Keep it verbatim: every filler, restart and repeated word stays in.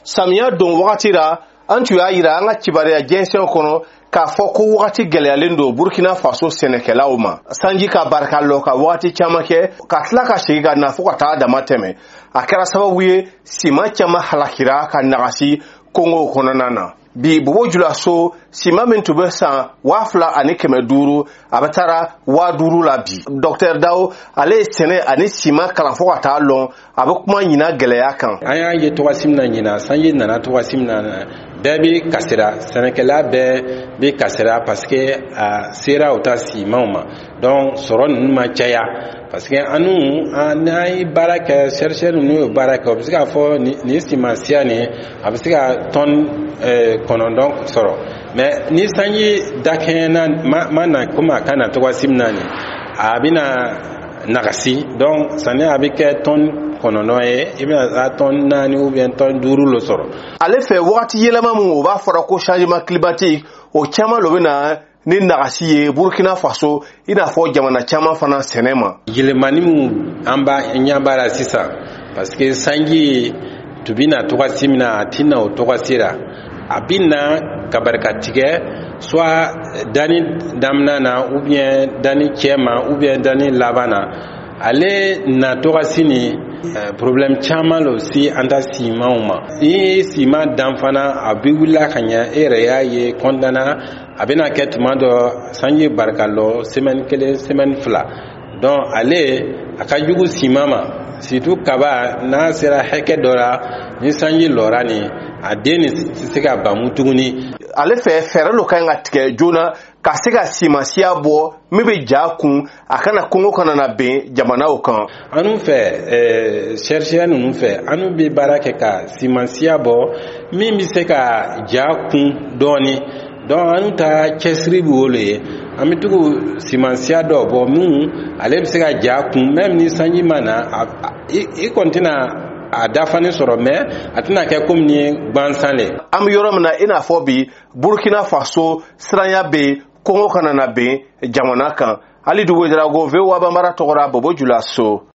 Samiya don wagati ra an tun y'a yira an ka kibaruya jɛnsɛn kɔnɔ k'a fɔ ko wagati gɛlɛyalen don Burkina Faso sɛnɛkɛlaw ma. Sanji ka barika lɔ ka wagati caman kɛ ka tila ka segin ka na fo ka taa dama tɛmɛ. A kɛra sababu ye siman caman halakira ka nagasi Kongo kɔnɔna na. Bi Bobo Julaso siman min tun bɛ san waa fila ani kɛmɛ duuru a bɛ taara waa duuru la bi. Docteur Dawo ale ye sɛnɛ ani siman kalan fo ka taa lɔn a bɛ kuma ɲina gɛlɛya kan. An y'a ye tɔgɔsi min na ɲina sanji nana tɔgɔsi min na bɛɛ bɛ kasira sɛnɛkɛla bɛɛ bɛ kasira parce que a sera u ta simanw ma donc sɔrɔ ninnu ma caya parce que anu n'an ye baara kɛ chercheur ninnu ye baara kɛ o bɛ se k'a fɔ nin siman siya nin a bɛ se ka tɔni kɔnɔntɔn sɔrɔ mais ni sanji dakɛɲɛna ma ma na komi a kan na tɔgɔsi min na nin a bɛna nagasi donc sanni a bɛ kɛ tɔni kɔnɔntɔn ye i bɛna tɔni naani ou bien tɔni duuru lo sɔrɔ. Ale fɛ wagati yɛlɛma min o b'a fɔra ko changement climatique o caman lo bɛna ni nagasi ye Burkina Faso i n'a fɔ jamana caman fana sɛnɛ ma. Yɛlɛmani min an b'a ɲɛ b'a la sisan parce que sanji tu bɛna tɔgɔsi min na a tɛ na o tɔgɔsi la a bɛ na ka barika tigɛ soit dani daminɛ na ou bien dani cɛma ou bien dani laban na ale na tɔgɔsi ni problème caman lo si an ta simanw ma. Ni siman dan fana a bɛ wuli ka ɲɛ e yɛrɛ y'a ye kɔntana a bɛna kɛ tuma dɔ sanji barika lɔ semaine kelen semaine fila donc ale a ka jugu siman ma surtout kaba n'a sera hakɛ dɔ la ni sanji lɔra ni a den ni tɛ se ka bamu tuguni. Ale fɛ fɛɛrɛ lo ka ɲi ka tigɛ joona ka se ka simansiya bɔ min bɛ ja kun a kana Kongo kana na bɛn jamanaw kan. Anu fɛ chercheur ninnu fɛ anu bɛ baara kɛ ka simansiya bɔ min bɛ se ka ja kun dɔɔni donc anu ta cɛsiri b'o le ye an bɛ tugu simansiya dɔ bɔ min ale bɛ se ka ja kun même ni sanji ma na i kɔni tɛna a dafani sɔrɔ mais a tɛna kɛ komi ni gbansan le. An bɛ yɔrɔ min na i n'a fɔ bi Burkina Faso siranya bɛ Kongo kana na bɛn jamana kan. Ali Dugu Drago V O A Banbara tɔgɔra Bobo Julaso.